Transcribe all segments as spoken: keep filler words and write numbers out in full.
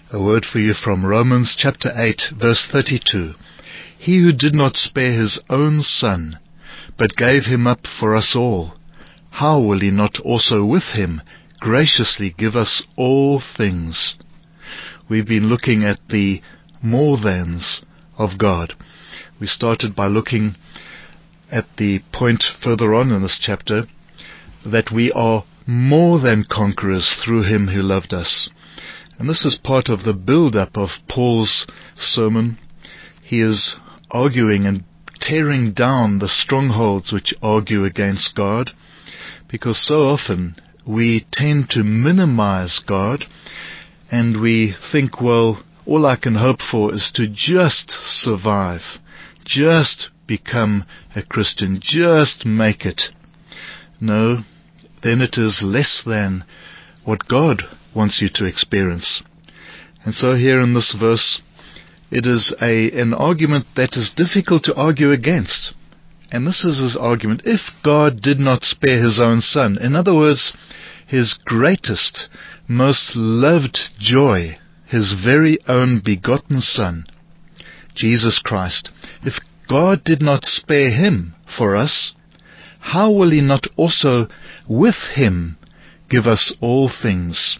A word for you from Romans chapter eight, verse thirty-two. He who did not spare his own Son, but gave him up for us all, how will he not also with him graciously give us all things? We've been looking at the more thans of God. We started by looking at the point further on in this chapter that we are more than conquerors through him who loved us. And this is part of the build-up of Paul's sermon. He is arguing and tearing down the strongholds which argue against God, because so often we tend to minimize God, and we think, well, all I can hope for is to just survive, just become a Christian, just make it. No, then it is less than what God wants you to experience. And so here in this verse, it is a an argument that is difficult to argue against. And this is his argument. If God did not spare his own Son, in other words, his greatest, most loved joy, his very own begotten Son, Jesus Christ, if God did not spare him for us, how will he not also with him give us all things?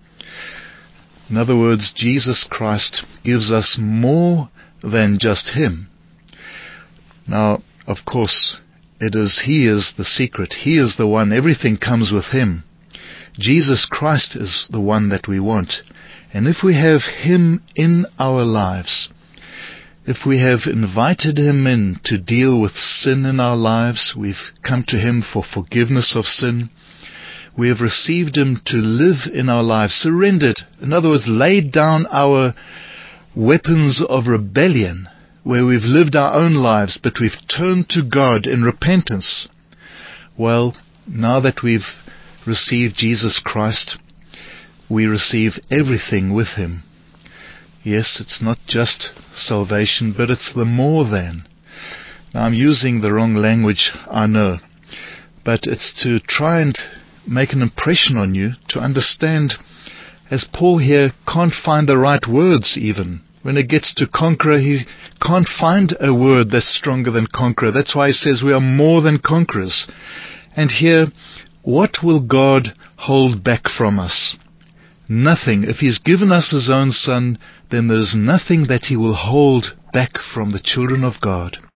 In other words, Jesus Christ gives us more than just him. Now, of course, it is He is the secret. He is the one. Everything comes with him. Jesus Christ is the one that we want. And if we have him in our lives, if we have invited him in to deal with sin in our lives, we've come to him for forgiveness of sin, we have received him to live in our lives, surrendered, in other words, laid down our weapons of rebellion, where we've lived our own lives, but we've turned to God in repentance. Well, now that we've received Jesus Christ, we receive everything with him. Yes, it's not just salvation, but it's the more than. Now, I'm using the wrong language, I know, but it's to try and make an impression on you, to understand, as Paul here can't find the right words even. When it gets to conqueror, he can't find a word that's stronger than conqueror. That's why he says we are more than conquerors. And here, what will God hold back from us? Nothing. If he's given us his own Son, then there's nothing that he will hold back from the children of God.